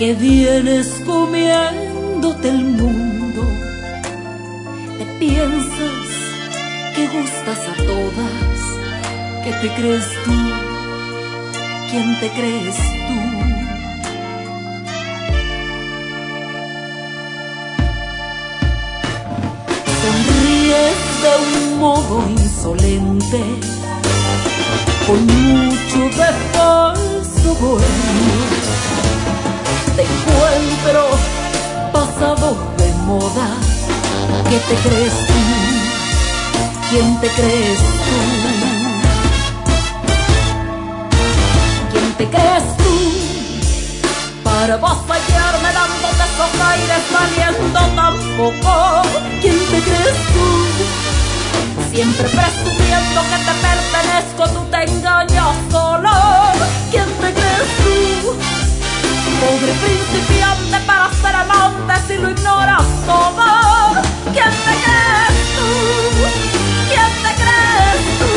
que vienes comiéndote el mundo. Te piensas que gustas a todas, que te crees tú, ¿quién te crees tú? Sonríes de un modo insolente, con mucho de falso bohemio. Te encuentro pasado de moda, ¿qué te crees tú? ¿Quién te crees tú? ¿Quién te crees tú? Para avasallarme dándote esos aires valiendo tan poco. ¿Quién te crees tú? Siempre presumiendo que te pertenezco, tú te engañas solo. ¿Quién te crees tú? Pobre principiante para ser amante si lo ignoras todo. ¿Quién te crees tú? ¿Quién te crees tú?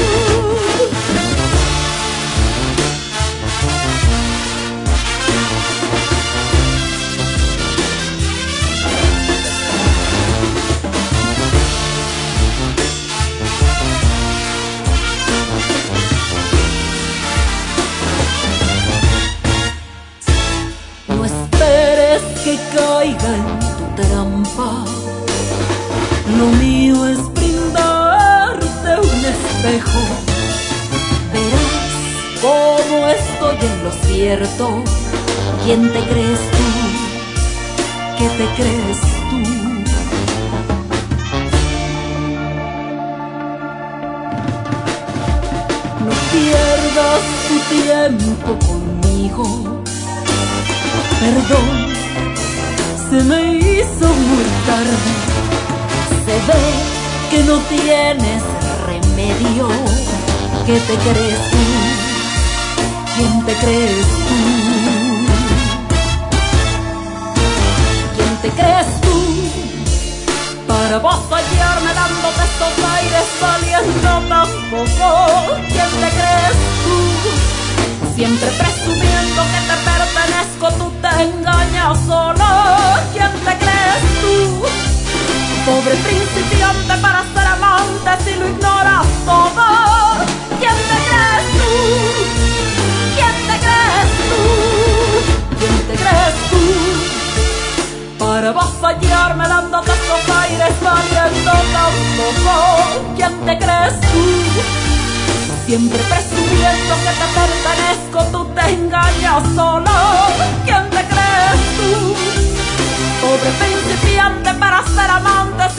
No esperes que caiga en tu trampa. Lo mío es brindarte un espejo. Verás cómo estoy en lo cierto. ¿Quién te crees tú? ¿Qué te crees tú? No pierdas tu tiempo conmigo. Perdón, se me hizo muy tarde. Se ve que no tienes remedio. ¿Qué te crees tú? ¿Quién te crees tú? ¿Quién te crees tú? Para avasallarme dándote estos aires valiendo tan poco. ¿Quién te crees tú? Siempre presumiendo que te pertenezco, tú te engañas solo. ¿Quién te crees tú? Pobre principiante para ser amante si lo ignoras todo. ¿Quién te crees tú? ¿Quién te crees tú? ¿Quién te crees tú? Para avasallarme dándote estos aires valiendo tan poco. ¿Quién te crees tú? Siempre presumiendo que te pertenezco, tú te engañas solo. ¿Quién te crees tú? Pobre principiante para ser amante